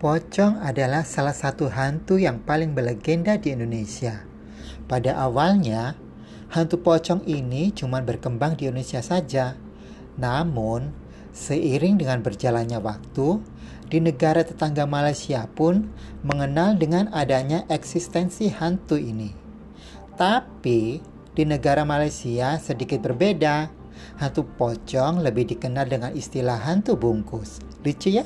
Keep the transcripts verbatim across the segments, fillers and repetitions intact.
Pocong adalah salah satu hantu yang paling berlegenda di Indonesia. Pada awalnya, hantu pocong ini cuma berkembang di Indonesia saja. Namun, seiring dengan berjalannya waktu, di negara tetangga Malaysia pun mengenal dengan adanya eksistensi hantu ini. Tapi, di negara Malaysia sedikit berbeda. Hantu pocong lebih dikenal dengan istilah hantu bungkus. Lucu ya?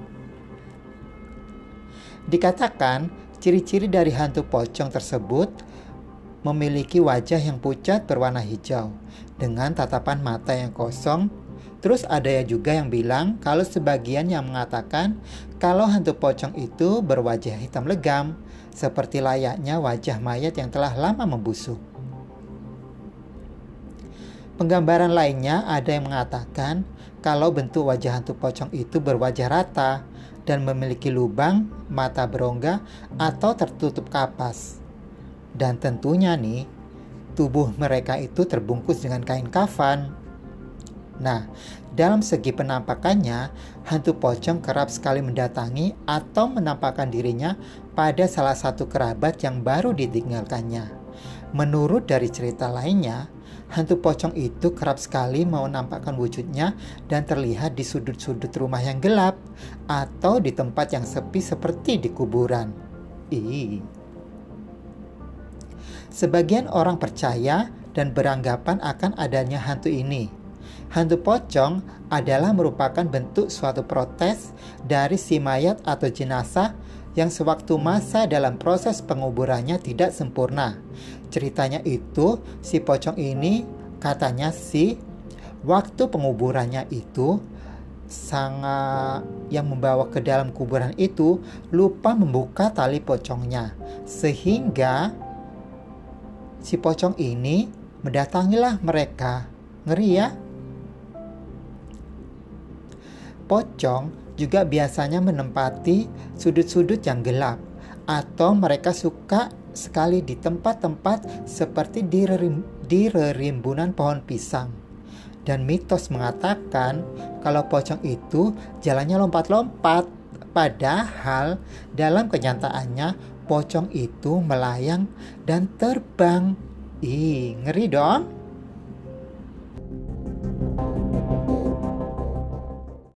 Dikatakan, ciri-ciri dari hantu pocong tersebut memiliki wajah yang pucat berwarna hijau dengan tatapan mata yang kosong. Terus ada ya juga yang bilang kalau sebagian yang mengatakan kalau hantu pocong itu berwajah hitam legam, seperti layaknya wajah mayat yang telah lama membusuk. Penggambaran lainnya ada yang mengatakan kalau bentuk wajah hantu pocong itu berwajah rata dan memiliki lubang, mata berongga, atau tertutup kapas. Dan tentunya nih, tubuh mereka itu terbungkus dengan kain kafan. Nah, dalam segi penampakannya, hantu pocong kerap sekali mendatangi atau menampakkan dirinya pada salah satu kerabat yang baru ditinggalkannya. Menurut dari cerita lainnya, hantu pocong itu kerap sekali mau menampakkan wujudnya dan terlihat di sudut-sudut rumah yang gelap atau di tempat yang sepi seperti di kuburan. Ih. Sebagian orang percaya dan beranggapan akan adanya hantu ini. Hantu pocong adalah merupakan bentuk suatu protes dari si mayat atau jenazah yang sewaktu masa dalam proses penguburannya tidak sempurna. Ceritanya itu, si pocong ini katanya sih, waktu penguburannya itu, sang yang membawa ke dalam kuburan itu lupa membuka tali pocongnya. Sehingga si pocong ini mendatangilah mereka. Ngeri ya? Pocong juga biasanya menempati sudut-sudut yang gelap, atau mereka suka sekali di tempat-tempat seperti di, rerim, di rerimbunan pohon pisang. Dan mitos mengatakan kalau pocong itu jalannya lompat-lompat, padahal dalam kenyataannya pocong itu melayang dan terbang. Ih, ngeri dong.